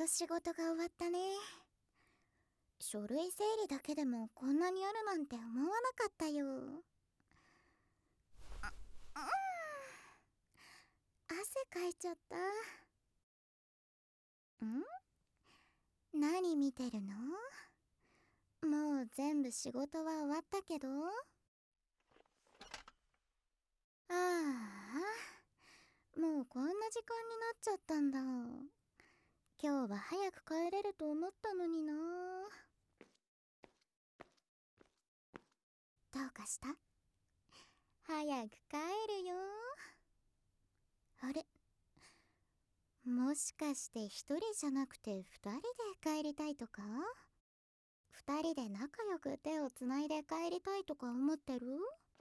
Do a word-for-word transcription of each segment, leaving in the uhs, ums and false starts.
と仕事が終わったね。書類整理だけでもこんなにあるなんて思わなかったよ。あ、うん、汗かいちゃった。ん？何見てるの？もう全部仕事は終わったけど。ああ、もうこんな時間になっちゃったんだ。今日は早く帰れると思ったのにな。どうかした？早く帰るよ。あれ、もしかして一人じゃなくて二人で帰りたいとか？二人で仲良く手をつないで帰りたいとか思ってる？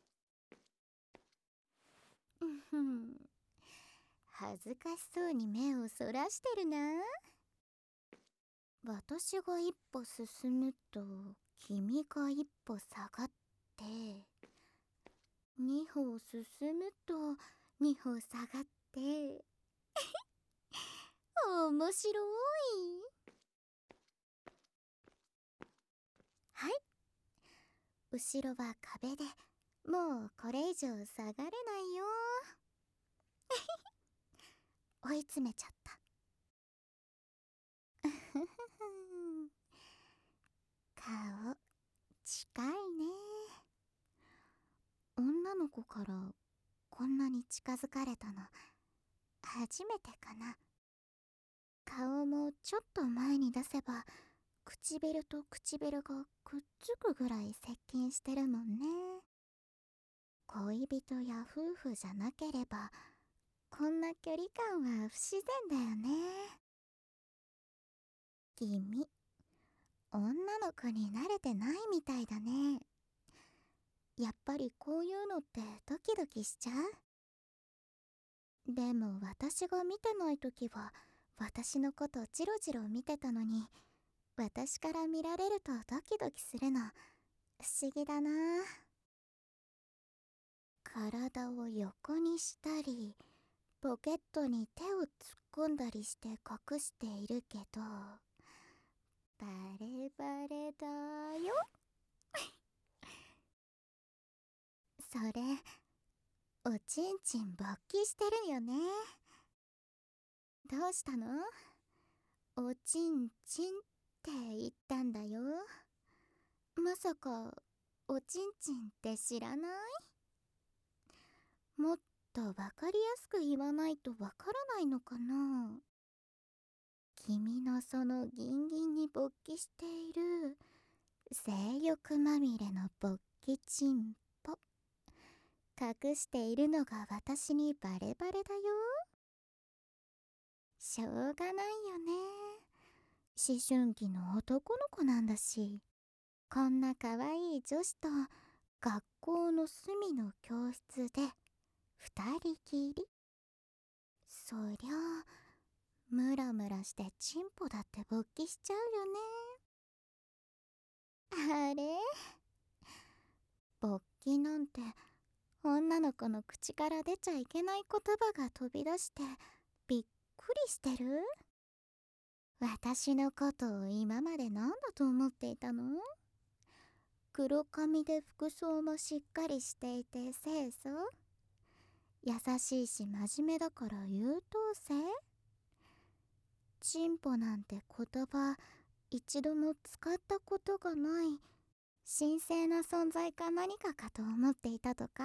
うんふん、恥ずかしそうに目をそらしてるな。私が一歩進むと君が一歩下がって、二歩進むと二歩下がって面白い。はい、後ろは壁でもうこれ以上下がれないよ。追い詰めちゃった。顔近いね。女の子からこんなに近づかれたの初めてかな。顔もちょっと前に出せば唇と唇がくっつくぐらい接近してるもんね。恋人や夫婦じゃなければこんな距離感は不自然だよね。君、女の子に慣れてないみたいだね。やっぱりこういうのってドキドキしちゃう？でも私が見てない時は私のことジロジロ見てたのに、私から見られるとドキドキするの不思議だな。体を横にしたりポケットに手を突っ込んだりして隠しているけど、バレバレだよ。それおちんちん勃起してるよね。どうしたの？おちんちんって言ったんだよ。まさかおちんちんって知らない？もっとわかりやすく言わないとわからないのかな。君のそのギンギンに勃起している性欲まみれの勃起チンポ、隠しているのが私にバレバレだよ。しょうがないよね。思春期の男の子なんだし。こんな可愛い女子と学校の隅の教室で二人きり。そりゃあムラムラしてチンポだって勃起しちゃうよね。あれ、勃起なんて女の子の口から出ちゃいけない言葉が飛び出してびっくりしてる？私のことを今まで何だと思っていたの？黒髪で服装もしっかりしていて清楚、優しいし真面目だから優等生？チンポなんて言葉一度も使ったことがない神聖な存在か何かかと思っていたとか？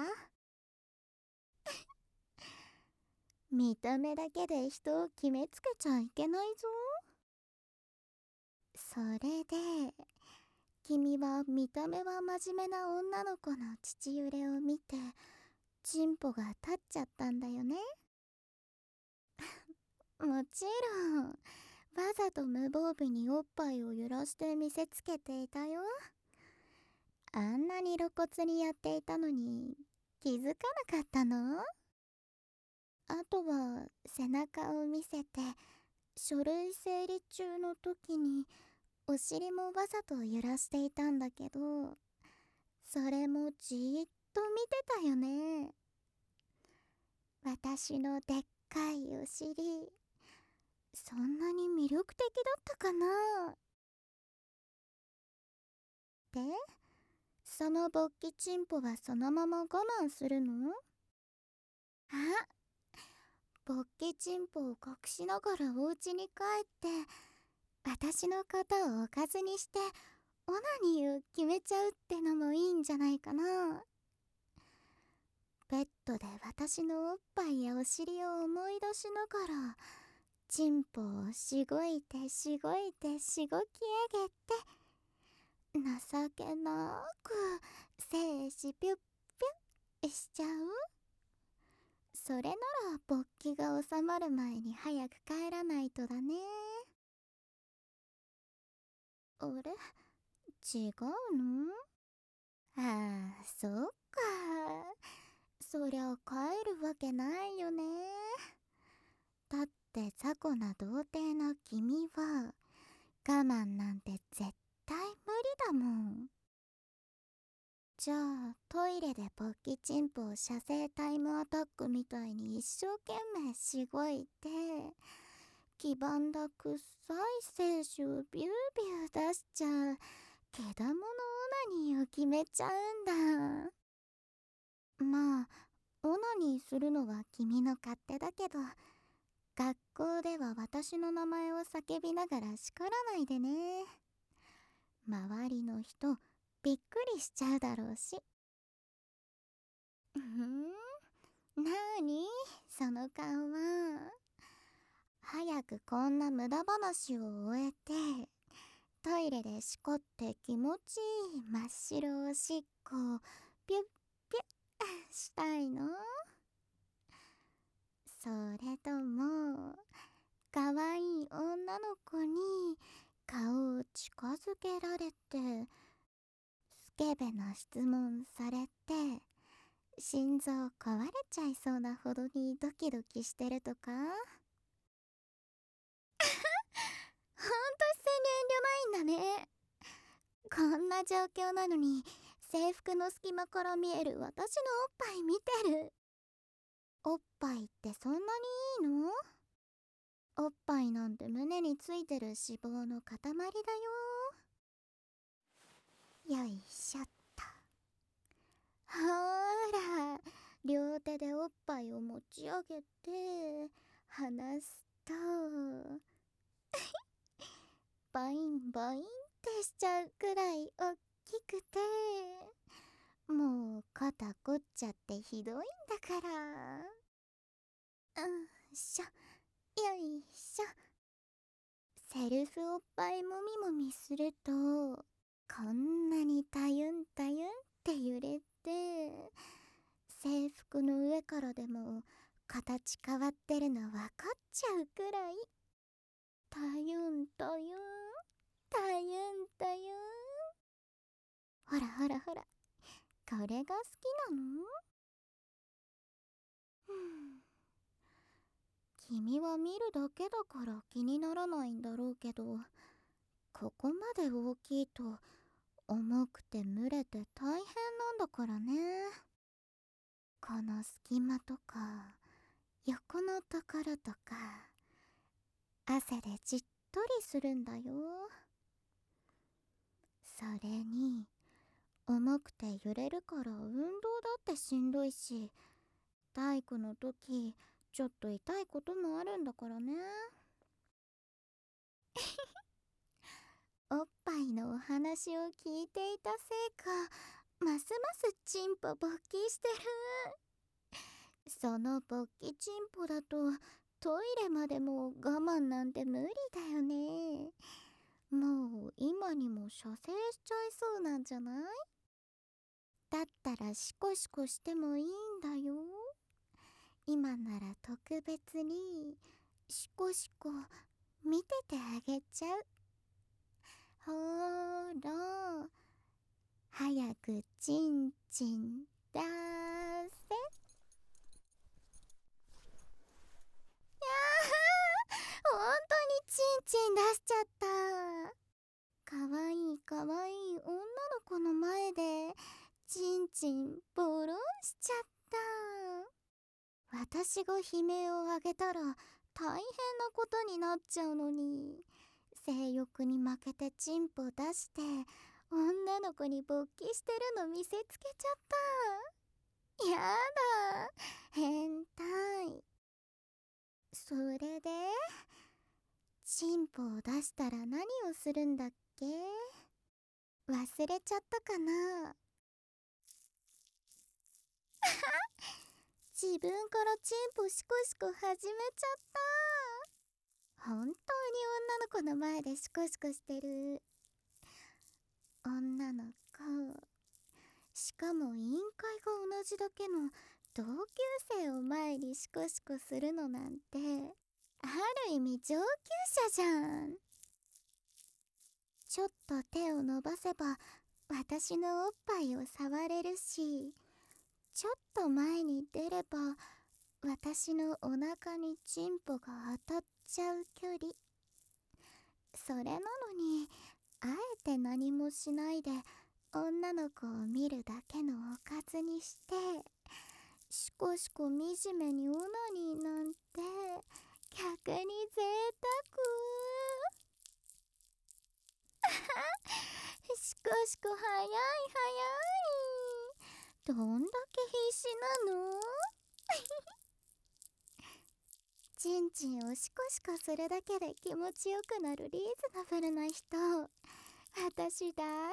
見た目だけで人を決めつけちゃいけないぞ。それで君は見た目は真面目な女の子の父揺れを見てチンポが立っちゃったんだよね。もちろんわざと無防備におっぱいを揺らして見せつけていたよ。あんなに露骨にやっていたのに気づかなかったの？あとは背中を見せて書類整理中の時にお尻もわざと揺らしていたんだけど、それもじーっと見てたよね。私のでっかいお尻、 そんなに魅力的だったかな。で、その勃起チンポはそのまま我慢するの？あ、勃起チンポを隠しながらお家に帰って私のことをおかずにしてオナニーを決めちゃうってのもいいんじゃないかな。ベッドで私のおっぱいやお尻を思い出しながらチンポをしごいてしごいてしごき上げて情けなく精子ピュッピュッしちゃう。それなら勃起が収まる前に早く帰らないとだね。あれ、違うの？ああ、そっか。そりゃ帰るわけないよね。だって雑魚な童貞な君は我慢なんて絶対無理だもん。じゃあトイレで勃起チンポを射精タイムアタックみたいに一生懸命しごいて黄ばんだ臭い精子をビュービュー出しちゃうけだものオナニーを決めちゃうんだ。まあオナニーするのは君の勝手だけど学校では私の名前を叫びながら叱らないでね。周りの人びっくりしちゃうだろうし。ふん、なーにその顔は。早くこんな無駄話を終えてトイレでしこって気持ちいい真っ白おしっこをピュッピュッしたいの？それともかわいい女の子に顔を近づけられてスケベな質問されて心臓壊れちゃいそうなほどにドキドキしてるとか？ほんと一斉に遠慮ないんだね。こんな状況なのに制服の隙間から見える私のおっぱい見てる。おっぱいってそんなにいいの？おっぱいなんて胸についてる脂肪の塊だよ。よいしょっと。ほーら、両手でおっぱいを持ち上げて離すとバインバインってしちゃうくらいおっきくてもう肩凝っちゃってひどいんだから。うんしょ、よいしょ。セルフおっぱいもみもみするとこんなにたゆんたゆんって揺れて制服の上からでも形変わってるの分かっちゃうくらいたゆんたゆんたゆんたゆん。ほらほらほら、これが好きなの？ふん、君は見るだけだから気にならないんだろうけどここまで大きいと重くて蒸れて大変なんだからね。この隙間とか横のところとか汗でじっとりするんだよ。それに重くて揺れるから運動だってしんどいし体育の時ちょっと痛いこともあるんだからね。おっぱいのお話を聞いていたせいかますますチンポ勃起してる。その勃起チンポだとトイレまでも我慢なんて無理だよね。もう今にも射精しちゃいそうなんじゃない？だったらシコシコしてもいいんだよ。今なら特別にシコシコ見ててあげちゃう。ほーら、早くチンチン出せ。ほんとにチンチン出しちゃった。かわいいかわいい女の子の前でチンチンボロンしちゃった。私が悲鳴を上げたら大変なことになっちゃうのに、性欲に負けてチンポ出して女の子に勃起してるの見せつけちゃった。やだ、変態。それでチンポを出したら何をするんだっけ？忘れちゃったかな。自分からチンポシコシコ始めちゃった。本当に女の子の前でシコシコしてる。女の子、しかも委員会が同じだけの同級生を前にシコシコするのなんて、ある意味上級者じゃん。ちょっと手を伸ばせば私のおっぱいを触れるし、ちょっと前に出れば私のお腹にチンポが当たっちゃう距離。それなのにあえて何もしないで女の子を見るだけのおかずにして、しこしこ惨めにオナニーなんて逆に贅沢。しこしこ早い早い。どんだけ必死なの？チンチンをシコシコするだけで気持ちよくなるリーズナブルな人、私大好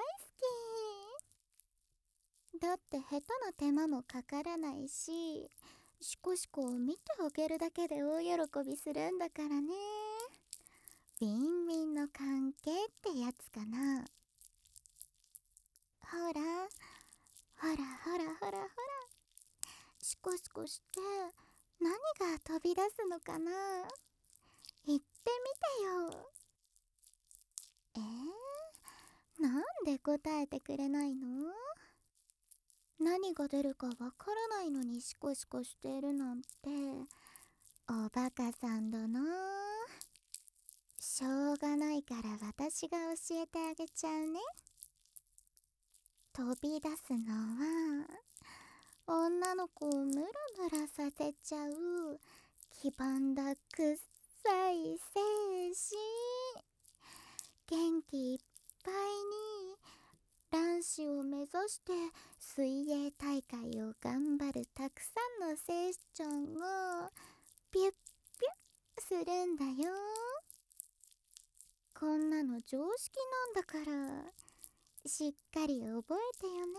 き。だって下手な手間もかからないし、シコシコを見てあげるだけで大喜びするんだからね。ウィンウィンの関係ってやつかな。ほらほらほらほらほら、シコシコして何が飛び出すのかな。言ってみてよ。えー、なんで答えてくれないの？何が出るかわからないのにシコシコしてるなんて、おバカさんだな。しょうがないから私が教えてあげちゃうね。飛び出すのは女の子をムラムラさせちゃう黄ばんだくっさい精子。元気いっぱいに卵子を目指して水泳大会を頑張るたくさんの精子ちゃんがピュッピュッするんだよ。こんなの常識なんだからしっかり覚えてよね。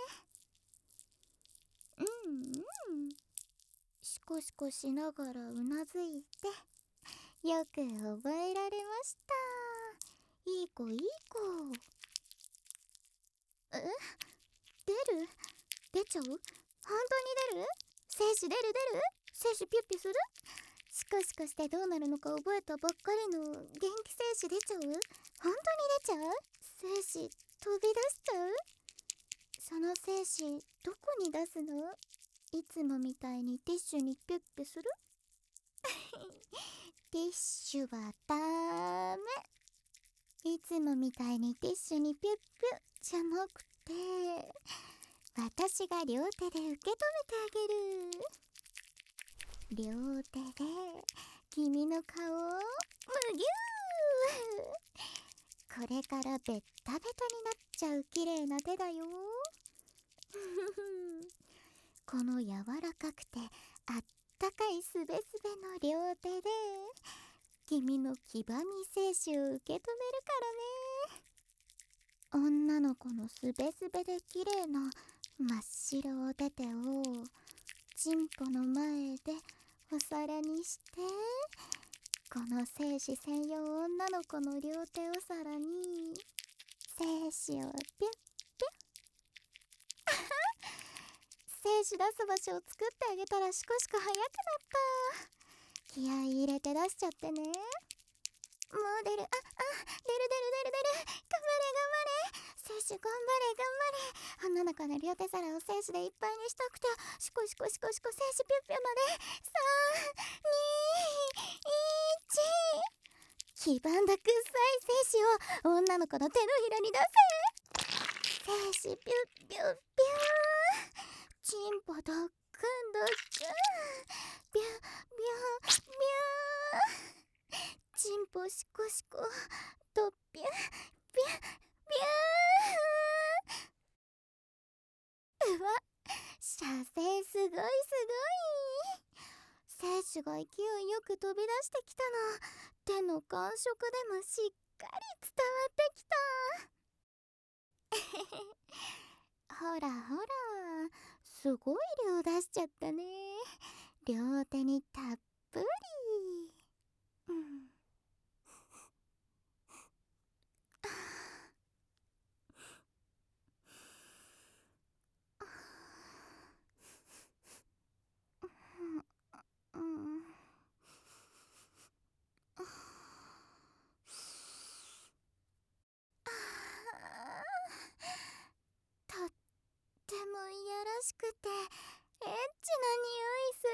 うんうん。シコシコしながらうなずいて、よく覚えられました。いい子いい子。え、出る？出ちゃう？本当に出る？精子出る出る？精子ピュッピュする？シコシコしてどうなるのか覚えたばっかりの元気精子出ちゃう？本当に出ちゃう？精子飛び出しちゃう？その精子どこに出すの？いつもみたいにティッシュにピュッピュする？ティッシュはダメ。いつもみたいにティッシュにピュッピュじゃなくて、私が両手で受け止めてあげる。両手で君の顔をむぎゅー。これからベッタベタになっちゃう綺麗な手だよ。この柔らかくてあったかいすべすべの両手で君の黄ばみ精子を受け止めるからね。女の子のすべすべで綺麗な真っ白お手手をチンポの前でお皿にして、この精子専用女の子の両手お皿に精子をピュッピュッ。精子出す場所を作ってあげたらシコシコ早くなった。気合い入れて出しちゃってね。もう出る。あ、あ、出る出る出る出る。頑張れ頑張れ。精子頑張れ頑張れ。女の子の両手皿を精子でいっぱいにしたくて、シコシコシコシコ精子ピュッピュまで。さん、に、いち。黄ばんだくっさい精子を女の子の手のひらに出せ。精子ピュッピュッピュー。チンポドックンドックン。ビュビュビュ生すごいすごい。精子が勢いよく飛び出してきたの、手の感触でもしっかり伝わってきた。ほらほら、すごい量出しちゃったね。両手にたっぷり。うん。うん。とってもいやらしくてエッチな匂いす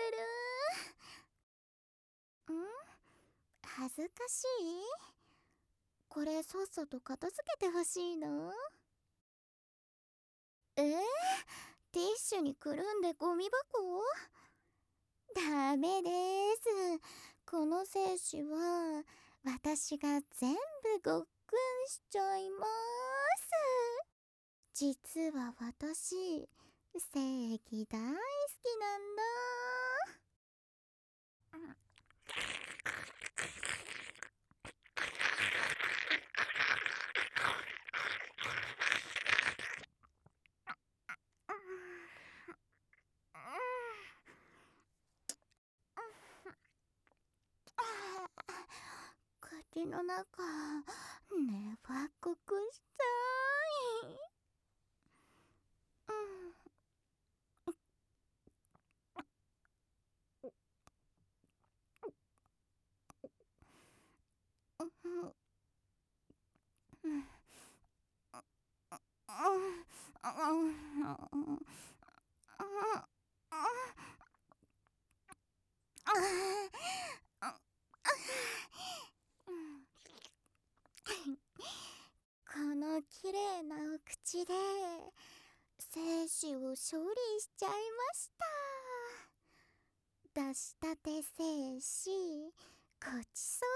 る。ん？恥ずかしい？これさっさと片付けてほしいの？えー、ティッシュにくるんでゴミ箱？ダメです。この精子は私が全部ごっくんしちゃいます。実は私、正義大好きなんだ。口の中、ねばっこくしたい。このきれいなお口で精子を処理しちゃいました。出したて精子、ごち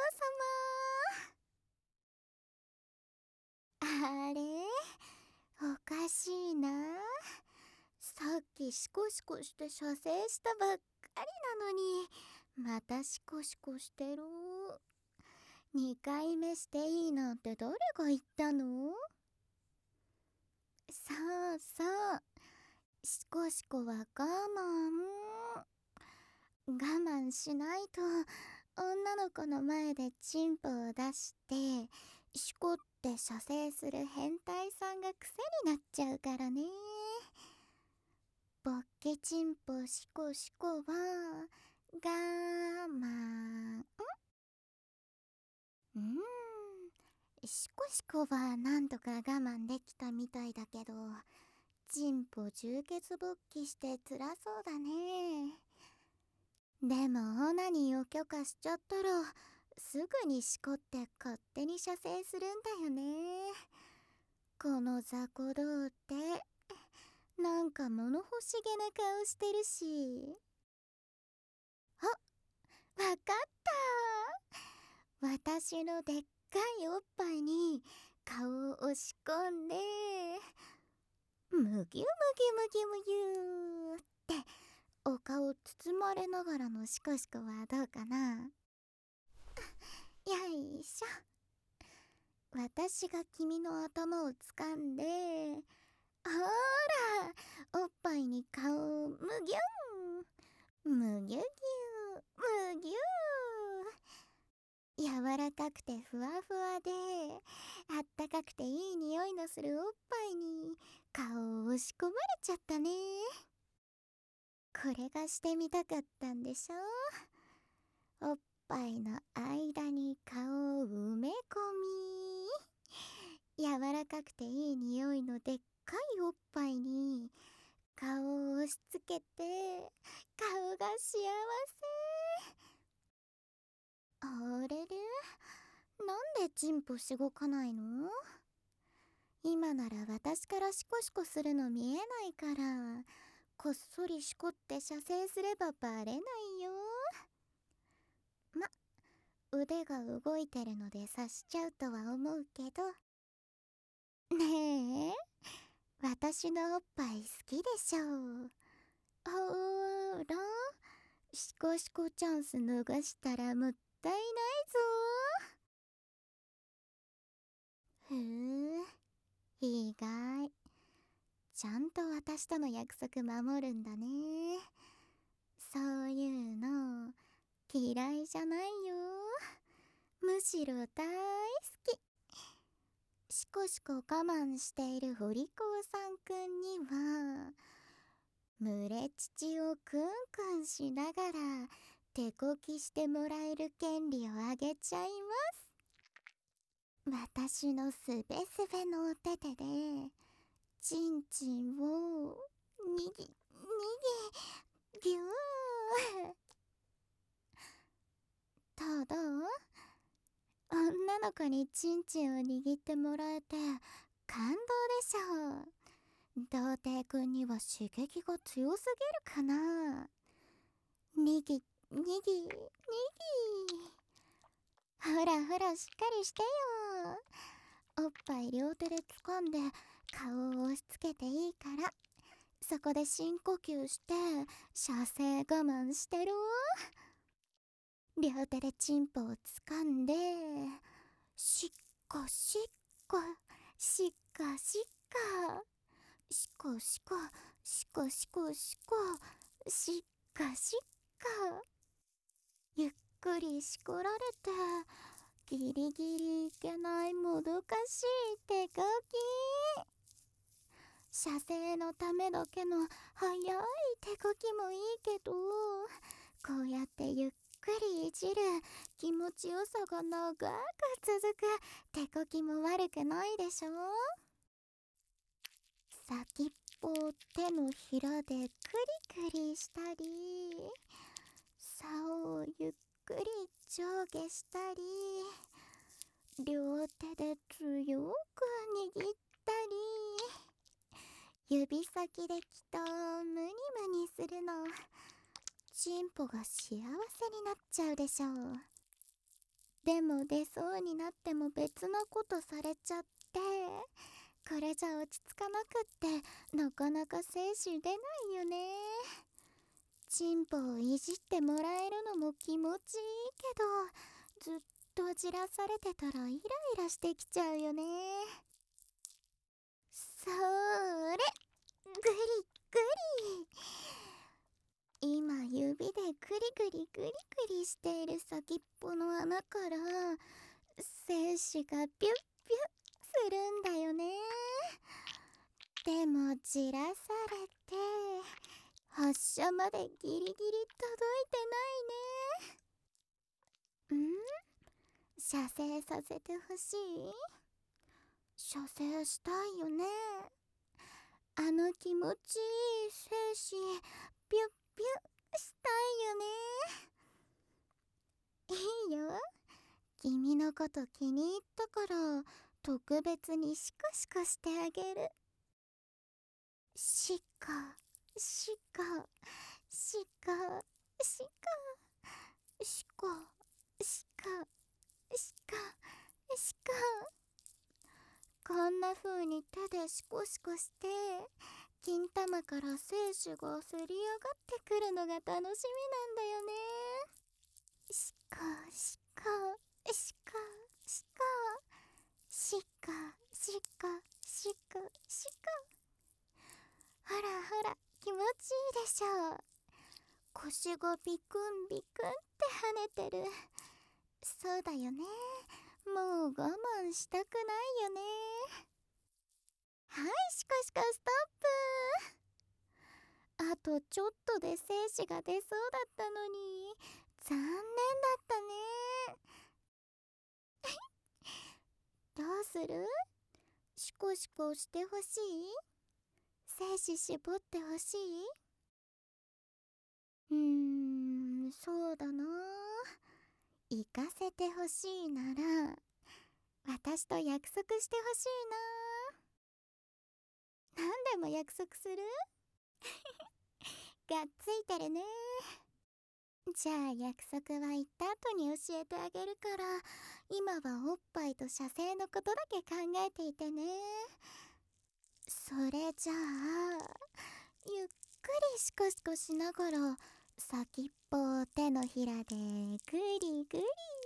そうさま。あれ、おかしいな。さっきシコシコして射精したばっかりなのにまたシコシコしてる。にかいめしていいなんて誰が言ったの？そうそう、シコシコは我慢。我慢しないと女の子の前でチンポを出してシコって射精する変態さんが癖になっちゃうからね。ボッケチンポシコシコは我慢。うん、シコシコはなんとか我慢できたみたいだけど、チンポ充血勃起して辛そうだね。でもオナニーを許可しちゃったらすぐにしこって勝手に射精するんだよね。この雑魚童ってなんか物欲しげな顔してるし。あ、わかった。私のでっかいおっぱいに顔を押し込んでむぎゅむぎゅむぎゅむぎゅってお顔包まれながらのシコシコはどうかな。よいしょ。私が君の頭を掴んで、ほら、おっぱいに顔をむぎゅん、むぎゅぎゅ、むぎゅー。柔らかくてふわふわで、あったかくていい匂いのするおっぱいに顔を押し込まれちゃったね。これがしてみたかったんでしょ。おっぱいの間に顔を埋め込み、柔らかくていい匂いのでっかいおっぱいに顔を押し付けて顔が幸せ。あれれ、なんでチンポしごかないの？今なら私からシコシコするの見えないからこっそりしこって射精すればバレないよ。ま、腕が動いてるので察しちゃうとは思うけど。ねえ、私のおっぱい好きでしょ。 シコシコチャンス逃したらもったいないぞ。ふう、意外。ちゃんと私との約束守るんだね。そういうの嫌いじゃないよ。むしろ大好き。シコシコ我慢しているホリコーさんくんには群れ乳をクンクンしながら手こきしてもらえる権利をあげちゃいます。私のすべすべのお手手でチンチンをにぎにぎぎゅー。どうどう？女の子にチンチンを握ってもらえて感動でしょう。童貞くんには刺激が強すぎるかな。にぎにぎにぎ。ほらほら、しっかりしてよ。おっぱい両手で掴んで顔を押し付けていいから、そこで深呼吸して射精我慢してる。両手でチンポを掴んでしっこしっこしっこしっこしこしこしこしこしこしっこしっこ。ゆっくりしこられてギリギリいけないもどかしい手こき。射精のためだけの早い手こきもいいけど、こうやってゆっくりいじる気持ちよさが長く続く手こきも悪くないでしょ。先っぽを手のひらでクリクリしたり、竿をゆっくり上下したり、両手で強く握ったり、指先できっとムニムニするのチンポが幸せになっちゃうでしょう。でも出そうになっても別なことされちゃって、これじゃ落ち着かなくってなかなか精子出ないよね。チンポをいじってもらえるのも気持ちいいけど、ずっとじらされてたらイライラしてきちゃうよね。それ、グリグリ。今指でグリグリグリグリしている先っぽの穴から精子がピュッピュッするんだよね。でもじらされて発射までギリギリ届いてないね。ん？射精させてほしい？射精したいよね。あの気持ちいい精子ピュッピュッしたいよね。いいよ。君のこと気に入ったから特別にシコシコしてあげる。シコシコシコシコシコシコシコシコ。こんな風に手でシコシコして金玉から精子がせり上がってくるのが楽しみなんだよね。シコシコシコシコシコシコシコシコ。ほらほら、気持ちいいでしょう。腰がビクンビクンって跳ねてる。そうだよね。もう我慢したくないよね。はい、シコシコストップ。あとちょっとで精子が出そうだったのに残念だったね。どうする？シコシコしてほしい？精子絞ってほしい？うーん、そうだな。行かせてほしいなら私と約束してほしいな。何でも約束する？がっついてるね。じゃあ約束は言った後に教えてあげるから、今はおっぱいと射精のことだけ考えていてね。それじゃあゆっくりシコシコしながら先っぽを手のひらでぐりぐり、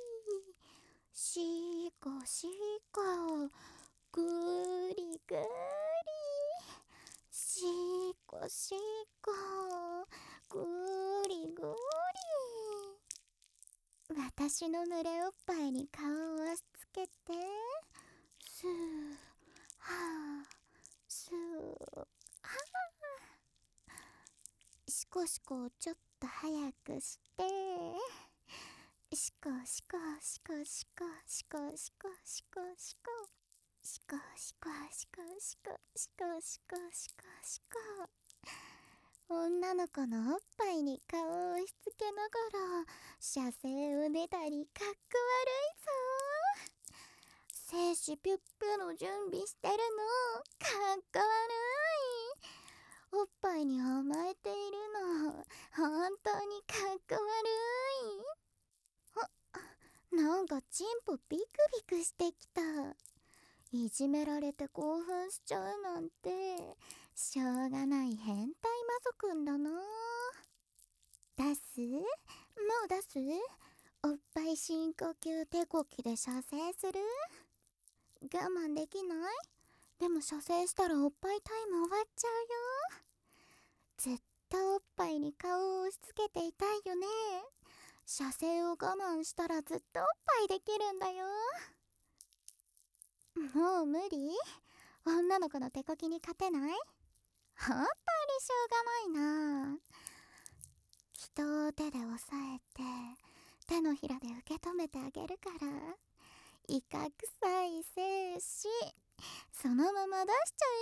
しこしこ、ぐりぐり、しこしこ、ぐりぐり。私の濡れおっぱいに顔を押しつけて、スーハースーハー、しこしこをちょっと早くして、しこしこしこしこしこしこしこしこしこしこしこしこしこしこしこしこ。女の子のおっぱいに顔を押しつけながら射精を出たりかっこ悪いぞ。精子ピュッピュの準備してるのかっこ悪い。おっぱいに甘えているの本当にかっこ悪い。あ、なんかチンポビクビクしてきた。いじめられて興奮しちゃうなんてしょうがない変態魔族んだな。出す？もう出す？おっぱい深呼吸手こきで射精する？我慢できない？でも射精したらおっぱいタイム終わっちゃうよ。ずっとおっぱいに顔を押しつけていたいよね。射精を我慢したらずっとおっぱいできるんだよ。もう無理？女の子の手こきに勝てない？本当にしょうがないな。人を手で押さえて手のひらで受け止めてあげるから。いかくさい精子そのまま出しちゃ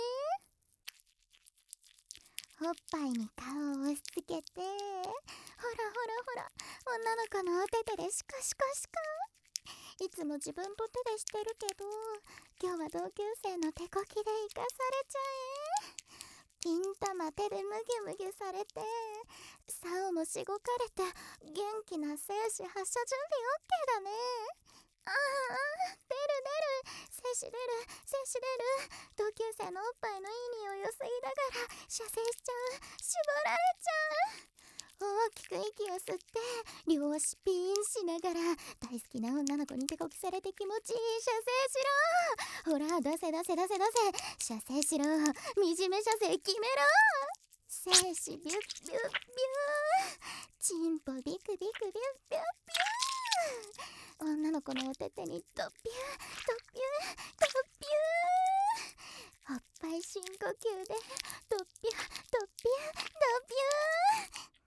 え。おっぱいに顔を押しつけて、ほらほらほら、女の子のお手手でシコシコシコ。いつも自分と手でしてるけど今日は同級生の手こきで生かされちゃえ。金玉手でムギュムギュされて、竿もしごかれて元気な精子発射準備 OK だね。ああ、出る出る、精子出る精子出る。同級生のおっぱいのいい匂いを吸いながら射精しちゃう。絞られちゃう。大きく息を吸って両足ピンしながら大好きな女の子に手こきされて気持ちいい射精しろ。ほら出せ出せ出せ出せ、射精しろ。惨め射精決めろ。精子ビュッビュッビュー、チンポビクビクビュッビュッビュー。女の子のお手手にドッピュードッピュードッピュー。おっぱい深呼吸でドッピュードッピュードッピュー。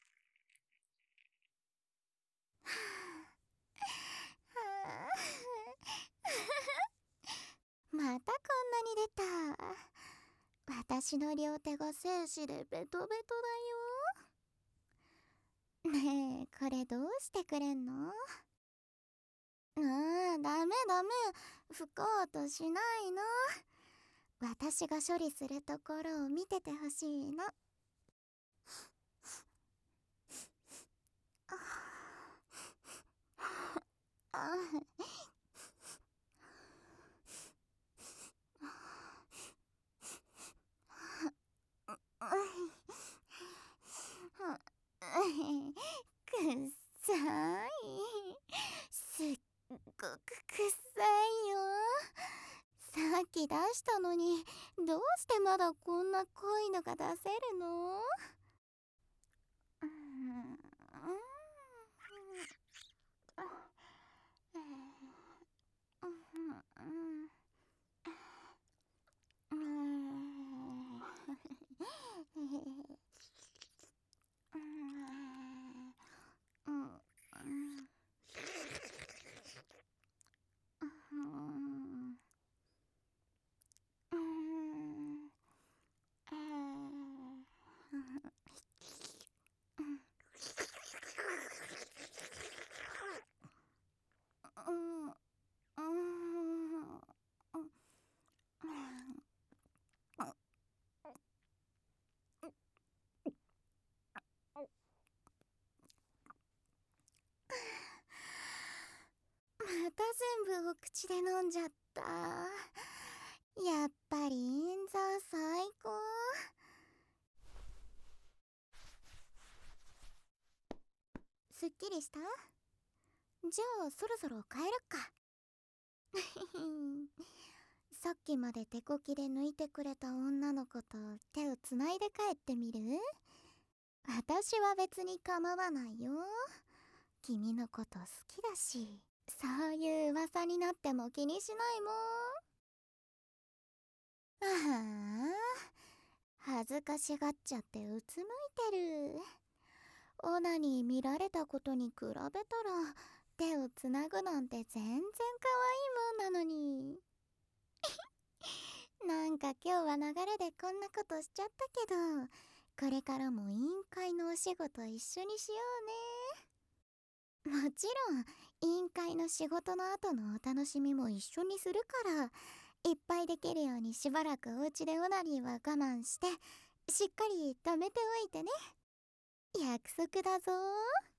またこんなに出た。私の両手が精子でベトベトだよ。ねえ、これどうしてくれんの？ああ、ダメダメ、拭こうとしないの。私が処理するところを見ててほしいの。あくっさい、すっごくくっさいよ。さっき出したのにどうしてまだこんな濃いのが出せるの？うーん、また全部を口で飲んじゃった。やっぱりインザ最高。 すっきりした？じゃあそろそろ帰るか。さっきまで手こきで抜いてくれた女の子と手をつないで帰ってみる？私は別に構わないよ。君のこと好きだし、そういう噂になっても気にしないもん。ああ、恥ずかしがっちゃってうつむいてる。オナに見られたことに比べたら手をつなぐなんて全然可愛いもんなのに。なんか今日は流れでこんなことしちゃったけど、これからも委員会のお仕事一緒にしようね。もちろん委員会の仕事の後のお楽しみも一緒にするから、いっぱいできるようにしばらくお家でオナニーは我慢してしっかり止めておいてね。約束だぞ。